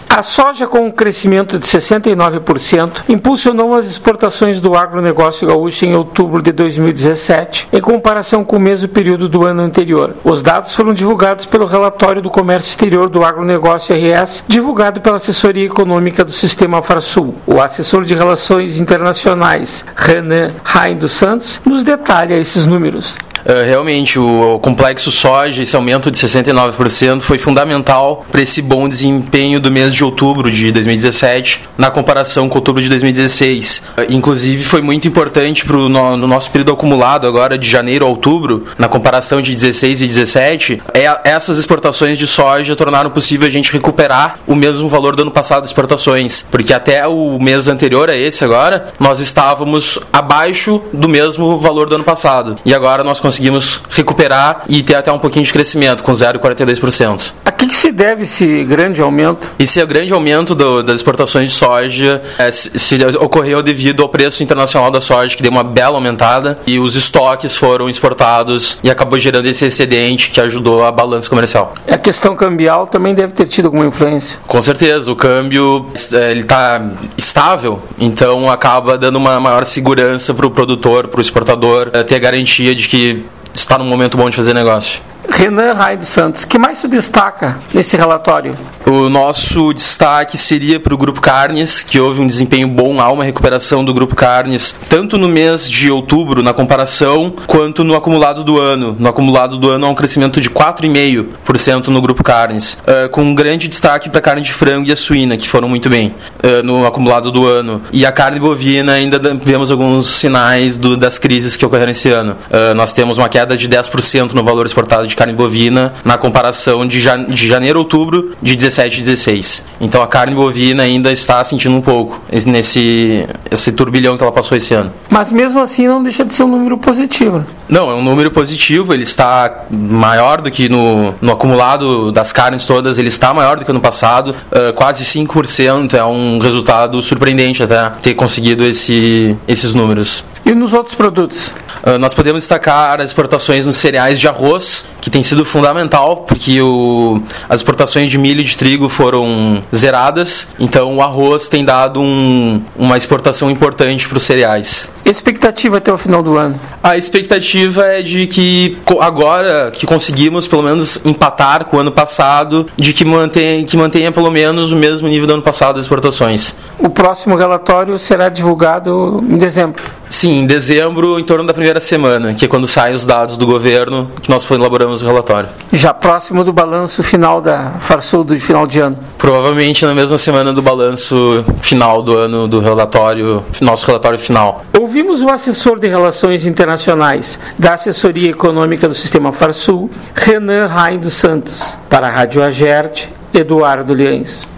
A soja, com um crescimento de 69%, impulsionou as exportações do agronegócio gaúcho em outubro de 2017, em comparação com o mesmo período do ano anterior. Os dados foram divulgados pelo relatório do Comércio Exterior do Agronegócio RS, divulgado pela Assessoria Econômica do Sistema Farsul. O assessor de Relações Internacionais, Renan Rain dos Santos, nos detalha esses números. Realmente, o complexo soja, esse aumento de 69% foi fundamental para esse bom desempenho do mês de outubro de 2017, na comparação com outubro de 2016. Inclusive, foi muito importante no nosso período acumulado agora, de janeiro a outubro, na comparação de 16 e 17, essas exportações de soja tornaram possível a gente recuperar o mesmo valor do ano passado de exportações, porque até o mês anterior a esse agora, nós estávamos abaixo do mesmo valor do ano passado, e agora nós conseguimos recuperar e ter até um pouquinho de crescimento, com 0,42%. A que se deve esse grande aumento? Esse grande aumento das exportações de soja ocorreu devido ao preço internacional da soja, que deu uma bela aumentada, e os estoques foram exportados e acabou gerando esse excedente que ajudou a balança comercial. A questão cambial também deve ter tido alguma influência? Com certeza, o câmbio está estável, então acaba dando uma maior segurança para o produtor, para o exportador, ter a garantia de que está num momento bom de fazer negócio. Renan Rain dos Santos, que mais se destaca nesse relatório? O nosso destaque seria para o Grupo Carnes, que houve um desempenho bom, há uma recuperação do Grupo Carnes, tanto no mês de outubro, na comparação, quanto no acumulado do ano. No acumulado do ano há um crescimento de 4,5% no Grupo Carnes, com um grande destaque para a carne de frango e a suína, que foram muito bem no acumulado do ano. E a carne bovina ainda vemos alguns sinais das crises que ocorreram esse ano. Nós temos uma queda de 10% no valor exportado de carne bovina na comparação de janeiro a outubro de 17 e 16. Então a carne bovina ainda está sentindo um pouco esse turbilhão que ela passou esse ano. Mas mesmo assim não deixa de ser um número positivo. Não, é um número positivo, ele está maior do que no acumulado das carnes todas, ele está maior do que no passado, quase 5%, é um resultado surpreendente até ter conseguido esses números. E nos outros produtos? Nós podemos destacar as exportações nos cereais de arroz, que tem sido fundamental, porque as exportações de milho e de trigo foram zeradas, então o arroz tem dado uma exportação importante para os cereais. Expectativa até o final do ano? A expectativa é de que agora que conseguimos pelo menos empatar com o ano passado, de que mantenha pelo menos o mesmo nível do ano passado das exportações. O próximo relatório será divulgado em dezembro? Sim, em dezembro, em torno da primeira semana, que é quando saem os dados do governo, que nós elaboramos o relatório. Já próximo do balanço final da Farsul do final de ano? Provavelmente na mesma semana do balanço final do ano, do relatório, nosso relatório final. Ouvimos o assessor de Relações Internacionais da Assessoria Econômica do Sistema Farsul, Renan Rain dos Santos. Para a Rádio Agerte, Eduardo Liães.